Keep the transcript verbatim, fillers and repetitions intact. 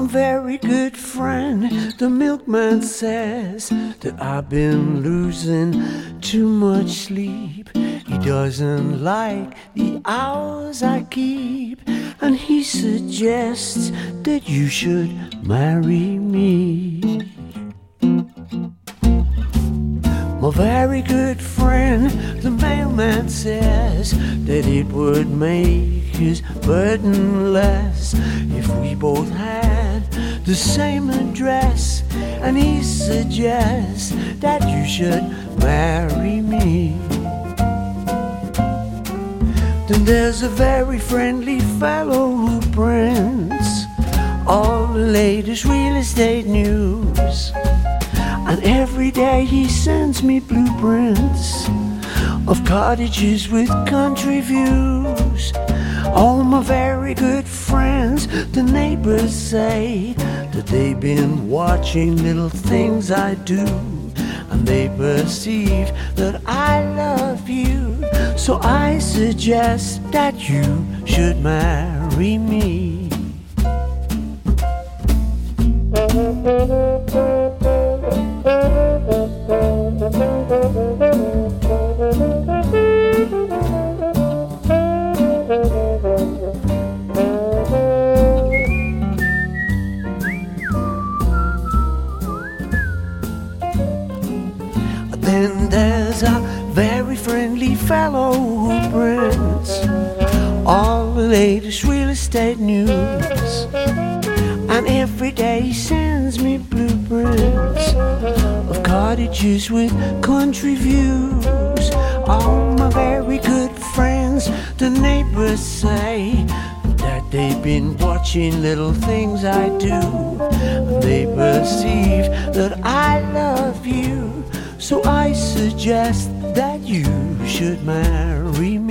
my very good friend, the milkman says that I've been losing too much sleep. He doesn't like the hours I keep, and he suggests that you should marry me. My very good friend, the mailman says that it would make his burden less if we both had the same address, and he suggests that you should marry me. Then there's a very friendly fellow who prints all the latest real estate news, and every day he sends me blueprints of cottages with country views. All my very good friends, the neighbors say that they've been watching little things I do, and they perceive that I love you. So I suggest that you should marry me. Then there's a very friendly fellow who prints all the latest real estate news, and every day he sends me blueprints of cottages with country views. All my very good friends, the neighbors say that they've been watching little things I do, and they perceive that I love you. So I suggest that you should marry me.